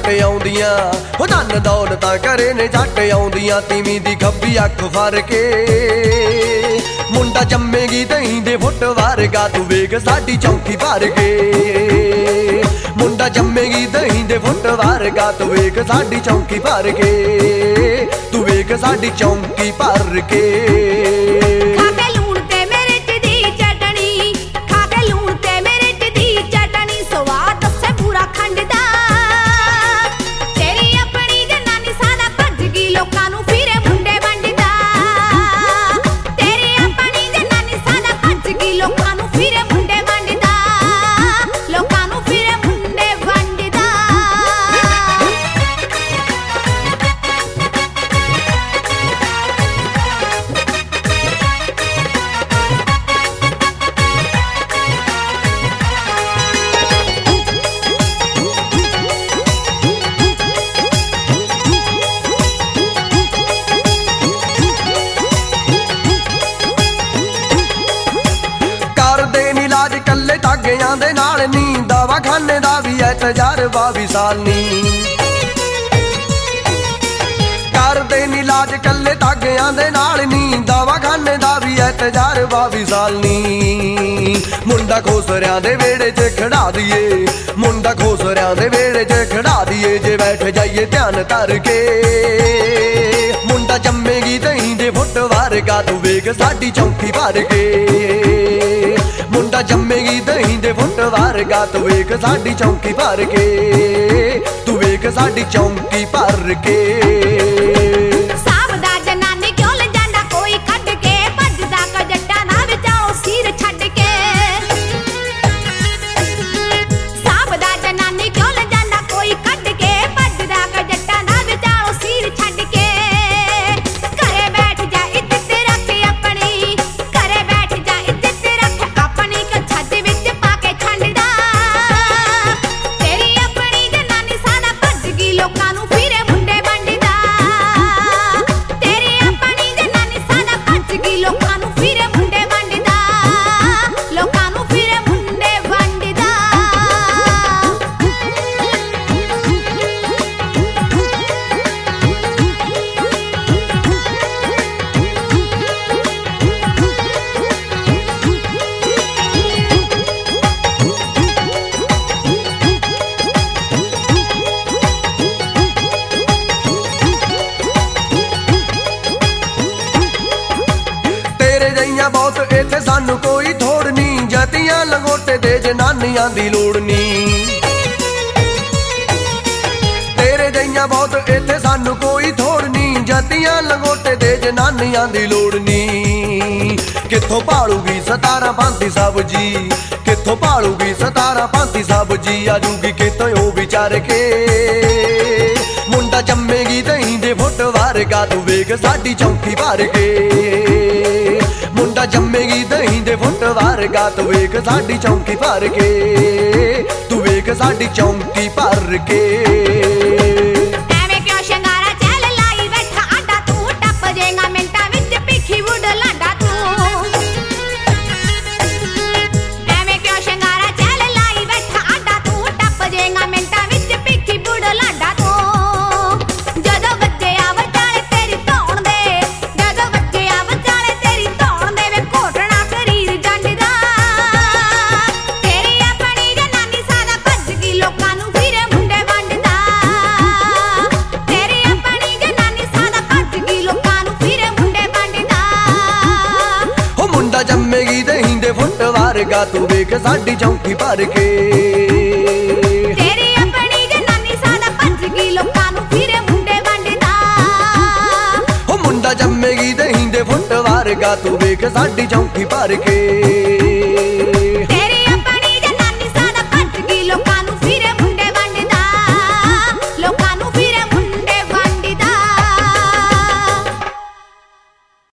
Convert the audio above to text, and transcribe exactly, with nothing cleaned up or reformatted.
झट आउंदियां हो धन दौलतां घरे ने झट आउंदियां तीवीं दी खब्बी अख फर के मुंडा जम्मेगी दहीं दे फुट वारगा तू वेख साडी चौंकी भर के मुंडा जम्मेगी दहीं दे फुट वारगा तू वेख साडी चौंकी भर के तू वेख साडी चौंकी भर के धागियां दे नाल नी दवाखाने दा भी है तजरबा भी साल नी करदे नी इलाज कल्ले धागियां दे नाल नी दवाखाने दा भी है तजरबा भी साल नी मुंडा खोसरियां दे वेड़े च खड़ा दिए मुंडा खोसरियां दे वेड़े च खड़ा दिए जे बैठ जाइए ध्यान करके मुंडा जम्मेगी दहीं दे फुट वारगा तू वेख साडी चौंकी भर के मुंडा जम्मेगी दहीं दे फुट वारगा तू वेख साडी चौंकी भर के तू वेख साडी चौंकी भर के बहुत इत्थे सानू कोई थोड़ नी जतियां लंगोटे दे जनानियां दी लोड़ नी तेरे जइयां बहुत इत्थे सानू कोई थोड़ नी जतियां लंगोटे दे जनानियां दी लोड़ नी कित्थों भालूगी सतारा भांति सब्जी कित्थों भालूगी सतारा भांति सब्जी आजूगी कित्थों ओ विचार के मुंडा जम्मेगी दहीं दे फुट वारगा तू वेख साडी चौंकी भर के मुंडा जम्मेगी दहीं दे फुट वारगा तू वेख साडी चौंकी भर के तू वेख साडी चौंकी भर के जम्मेगी दहीं दे फुट वारगा तू वेख साडी चौंकी भर के तेरी अपनी जनानी सादा भजगी लोकां नूं फिरे मुंडे वंडदा हो मुंडा जम्मेगी दहीं दे फुट वारगा तू वेख साडी चौंकी भर के।